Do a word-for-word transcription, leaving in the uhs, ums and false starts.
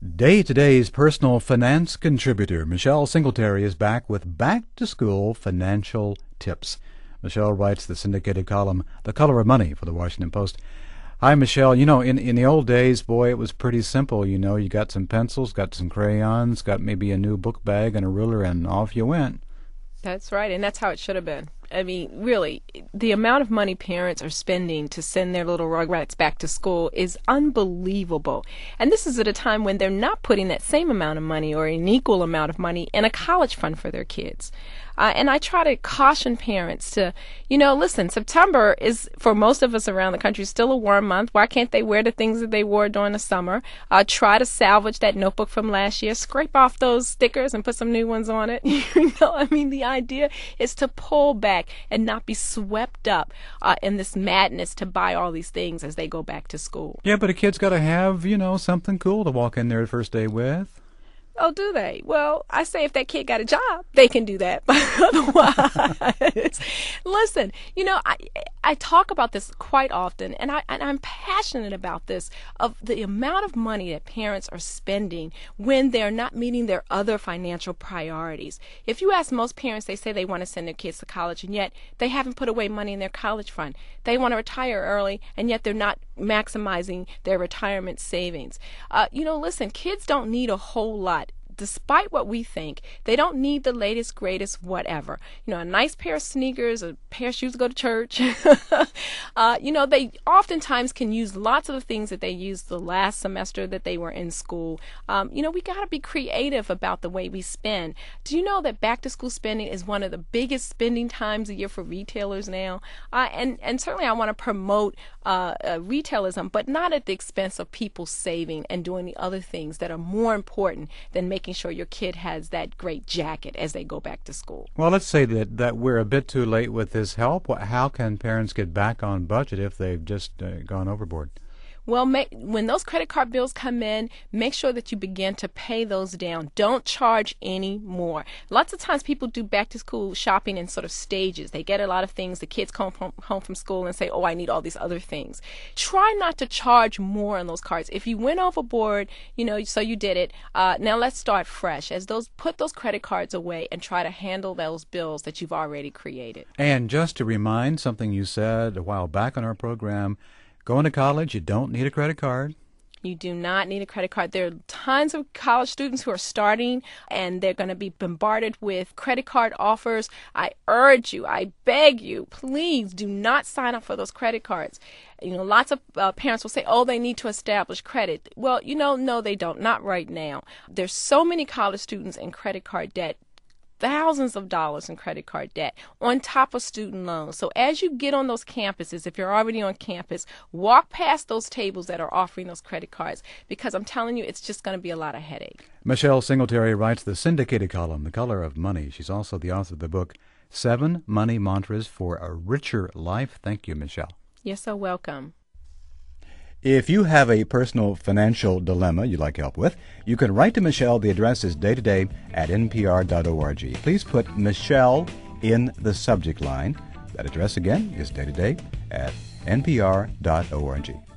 Day to Day's personal finance contributor, Michelle Singletary, is back with back-to-school financial tips. Michelle writes the syndicated column, The Color of Money, for the Washington Post. Hi, Michelle. You know, in, in the old days, boy, it was pretty simple. You know, you got some pencils, got some crayons, got maybe a new book bag and a ruler, and off you went. That's right, and that's how it should have been. I mean, really, the amount of money parents are spending to send their little rugrats back to school is unbelievable. And this is at a time when they're not putting that same amount of money or an equal amount of money in a college fund for their kids. Uh, and I try to caution parents to, you know, listen, September is, for most of us around the country, still a warm month. Why can't they wear the things that they wore during the summer? Uh, try to salvage that notebook from last year. Scrape off those stickers and put some new ones on it. You know, I mean, the idea is to pull back and not be swept up uh, in this madness to buy all these things as they go back to school. Yeah, but a kid's got to have, you know, something cool to walk in there the first day with. Oh, do they? Well, I say if that kid got a job, they can do that. But otherwise, listen, you know, I I talk about this quite often, and, I, and I'm passionate about this, of the amount of money that parents are spending when they're not meeting their other financial priorities. If you ask most parents, they say they want to send their kids to college, and yet they haven't put away money in their college fund. They want to retire early, and yet they're not maximizing their retirement savings. Uh, you know, listen, kids don't need a whole lot. Despite what we think, they don't need the latest, greatest, whatever. You know, a nice pair of sneakers, a pair of shoes to go to church. uh, you know, they oftentimes can use lots of the things that they used the last semester that they were in school. Um, you know, we got to be creative about the way we spend. Do you know that back-to-school spending is one of the biggest spending times a year for retailers now? Uh, and, and certainly I want to promote uh, uh, retailism, but not at the expense of people saving and doing the other things that are more important than making sure your kid has that great jacket as they go back to school. Well, let's say that, that we're a bit too late with this help. How can parents get back on budget if they've just uh, gone overboard? Well, make, when those credit card bills come in, make sure that you begin to pay those down. Don't charge any more. Lots of times people do back-to-school shopping in sort of stages. They get a lot of things. The kids come home, home from school and say, oh, I need all these other things. Try not to charge more on those cards. If you went overboard, you know, so you did it, uh, now let's start fresh. As those, put those credit cards away and try to handle those bills that you've already created. And just to remind something you said a while back on our program, going to college, you don't need a credit card. You do not need a credit card. There are tons of college students who are starting, and they're going to be bombarded with credit card offers. I urge you, I beg you, please do not sign up for those credit cards. You know, lots of uh, parents will say, oh, they need to establish credit. Well, you know, no, they don't. Not right now. There's so many college students in credit card debt. Thousands of dollars in credit card debt on top of student loans. So as you get on those campuses, if you're already on campus, walk past those tables that are offering those credit cards, because I'm telling you, it's just going to be a lot of headache. Michelle Singletary writes the syndicated column, The Color of Money. She's also the author of the book, Seven Money Mantras for a Richer Life. Thank you, Michelle. You're so welcome. If you have a personal financial dilemma you'd like help with, you can write to Michelle. The address is daytoday at n p r dot org. Please put Michelle in the subject line. That address again is daytoday at n p r dot org.